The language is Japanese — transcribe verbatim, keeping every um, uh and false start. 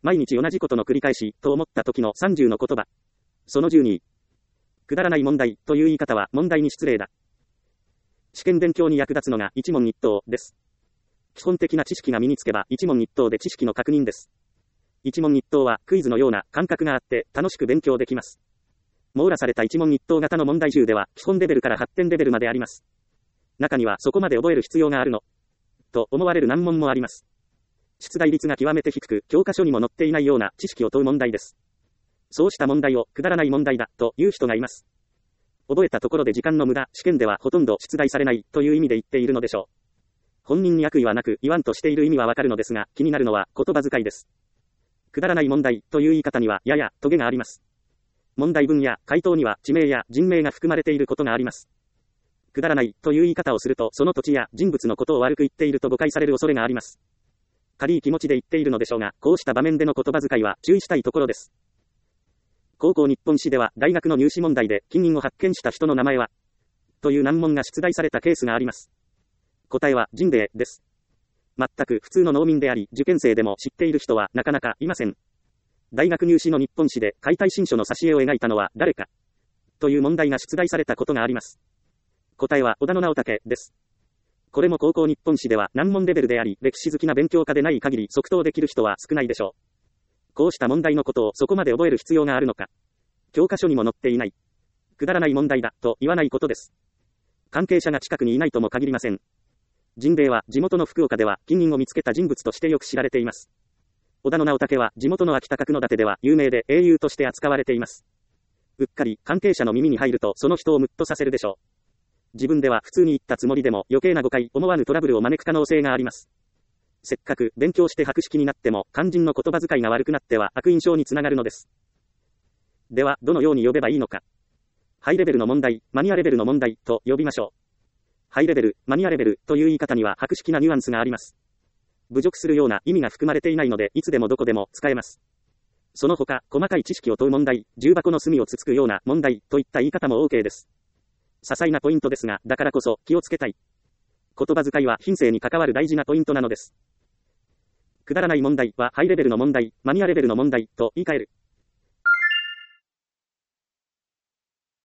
毎日同じことの繰り返し、と思った時のさんじゅうの言葉。そのじゅうに。くだらない問題、という言い方は問題に失礼だ。試験勉強に役立つのが一問一答です。基本的な知識が身につけば一問一答で知識の確認です。一問一答はクイズのような感覚があって楽しく勉強できます。網羅された一問一答型の問題集では基本レベルから発展レベルまであります。中にはそこまで覚える必要があるのと思われる難問もあります。出題率が極めて低く教科書にも載っていないような知識を問う問題です。そうした問題をくだらない問題だという人がいます。覚えたところで時間の無駄、試験ではほとんど出題されないという意味で言っているのでしょう。本人に悪意はなく言わんとしている意味はわかるのですが、気になるのは言葉遣いです。くだらない問題という言い方にはややトゲがあります。問題文や回答には地名や人名が含まれていることがあります。くだらないという言い方をするとその土地や人物のことを悪く言っていると誤解される恐れがあります。軽い気持ちで言っているのでしょうが、こうした場面での言葉遣いは注意したいところです。高校日本史では大学の入試問題で金印を発見した人の名前はという難問が出題されたケースがあります。答えはジンベエです。全く普通の農民であり受験生でも知っている人はなかなかいません。大学入試の日本史で解体新書の挿絵を描いたのは誰かという問題が出題されたことがあります。答えは織田直武です。これも高校日本史では難問レベルであり歴史好きな勉強家でない限り即答できる人は少ないでしょう。こうした問題のことをそこまで覚える必要があるのか。教科書にも載っていない。くだらない問題だと言わないことです。関係者が近くにいないとも限りません。ジンベエは地元の福岡では金印を見つけた人物としてよく知られています。織田直武は地元の秋田角館では有名で英雄として扱われています。うっかり関係者の耳に入るとその人をムッとさせるでしょう。自分では普通に言ったつもりでも余計な誤解、思わぬトラブルを招く可能性があります。せっかく勉強して博識になっても肝心の言葉遣いが悪くなっては悪印象につながるのです。ではどのように呼べばいいのか。ハイレベルの問題、マニアレベルの問題と呼びましょう。ハイレベル、マニアレベルという言い方には博識なニュアンスがあります。侮辱するような意味が含まれていないのでいつでもどこでも使えます。その他、細かい知識を問う問題、重箱の隅をつつくような問題といった言い方も OK です。些細なポイントですが、だからこそ気をつけたい。言葉遣いは品性に関わる大事なポイントなのです。くだらない問題はハイレベルの問題、マニアレベルの問題と言い換える。